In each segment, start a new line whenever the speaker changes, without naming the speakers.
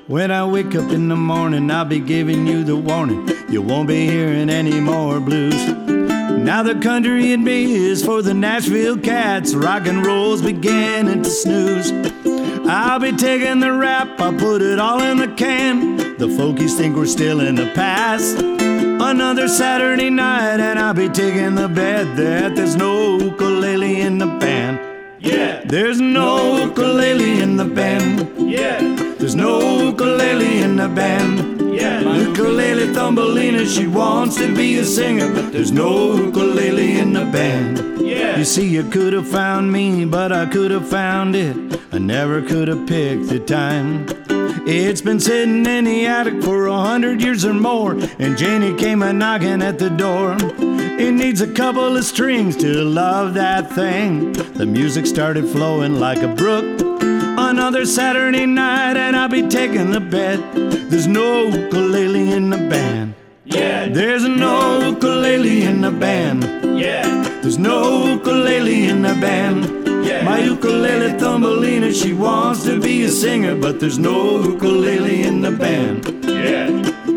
When I wake up in the morning, I'll be giving you the warning. You won't be hearing any more blues. Now the country in me is for the Nashville cats. Rock and roll's beginning to snooze. I'll be taking the rap, I'll put it all in the can. The folkies think we're still in the past. Another Saturday night and I'll be taking the bet that there's no ukulele in the band.
Yeah.
There's no ukulele in the band.
Yeah.
There's no ukulele in the band.
Yeah.
Ukulele Thumbelina, she wants to be a singer, but there's no ukulele in the band.
Yeah.
You see, you could have found me, but I could have found it. I never could have picked the time. It's been sitting in the attic for 100 years or more, and Janie came a-knocking at the door. It needs a couple of strings to love that thing. The music started flowing like a brook. Another Saturday night and I'll be taking the bet. There's no ukulele in the band.
Yeah.
There's no ukulele in the band.
Yeah.
There's no ukulele in the band.
Yeah.
My ukulele Thumbelina, she wants to be a singer, but there's no ukulele in the band.
Yeah.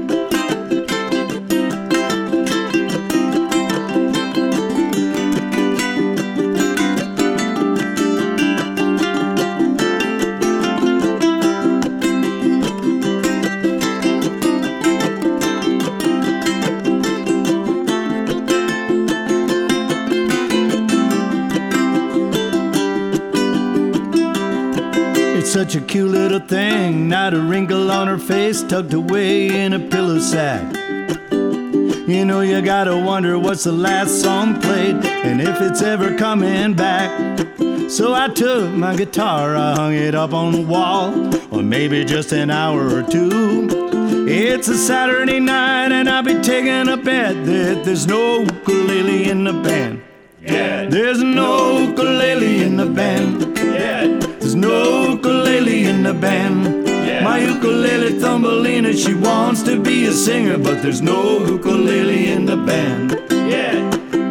Such a cute little thing, not a wrinkle on her face, tucked away in a pillow sack. You know you gotta wonder what's the last song played, and if it's ever coming back. So I took my guitar, I hung it up on the wall, or maybe just an hour or two. It's a Saturday night and I'll be taking a bet that there's no ukulele in the band.
Yeah.
There's no ukulele in the band.
Yeah.
There's no ukulele in the band.
Yeah.
My ukulele Thumbelina, she wants to be a singer, but there's no ukulele in the band.
Yeah.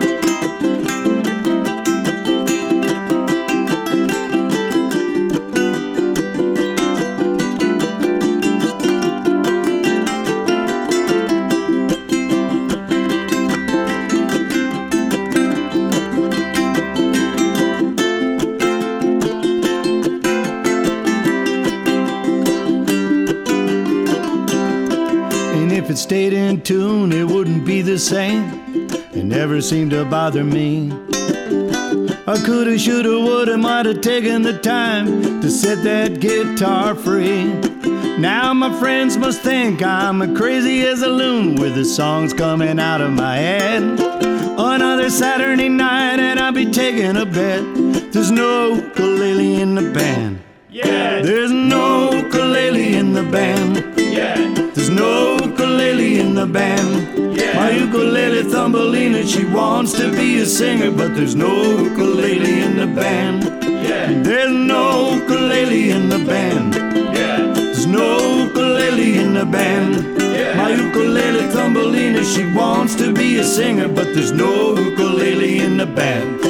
If it stayed in tune, it wouldn't be the same. It never seemed to bother me. I coulda, shoulda, woulda, mighta taken the time to set that guitar free. Now my friends must think I'm crazy as a loon with the songs coming out of my head. Another Saturday night and I'll be taking a bet. There's no ukulele in the band.
Yeah.
There's no ukulele in the band.
Yeah.
There's no ukulele in the band.
Yeah.
My ukulele Thumbelina, she wants to be a singer, but there's no ukulele in the band.
Yeah.
There's no ukulele in the band.
Yeah.
There's no ukulele in the band.
Yeah.
My ukulele Thumbelina, she wants to be a singer, but there's no ukulele in the band.